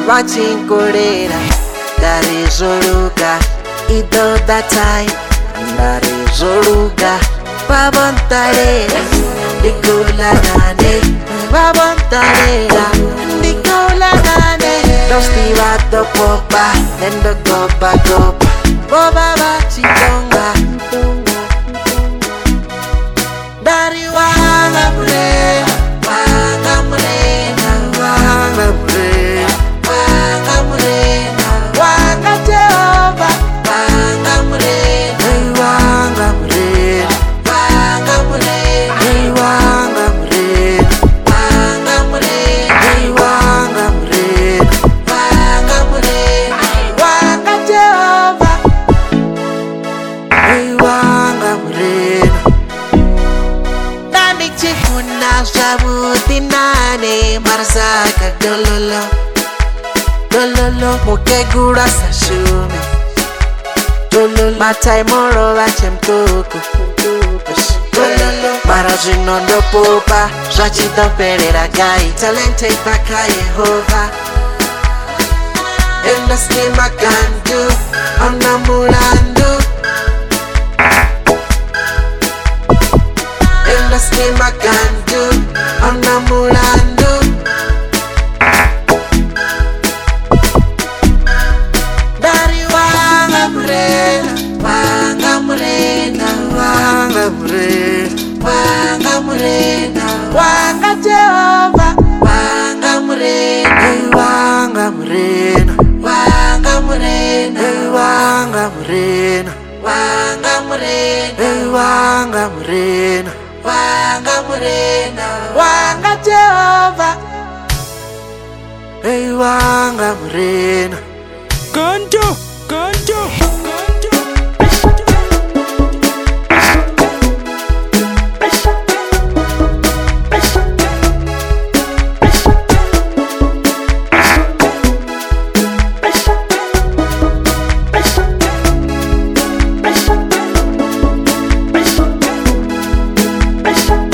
Pachinkorera darizoluka ido datai darizoluka babontarera dikulanane babontarera dikulanane dostivato popa endo gopa gopa boba bachitonga dari wanga murena wanga murena wanga murena wanga murena wanga Jehova wanga murena wanga murena wanga murena wanga murena wanga murena wanga murena wanga murena wanga Jehova wanga murena nani chikuna shabuti nane marzaka dololo dololo mukegura sashumi dololo matai moro vachemtuku dololo marajino ndopopa zvachitoperera gai talente ipaka Yehova endaskimagandu ana mulandu endaskimagandu ana mulandu dari wanga murena wanga murena wanga murena wanga murena wanga Jehova wanga murena wanga murena wanga murena wanga murena wanga murena wanga murena wanga murena wanga Jehova wanga murena Kanto, kanto, kanto. Best.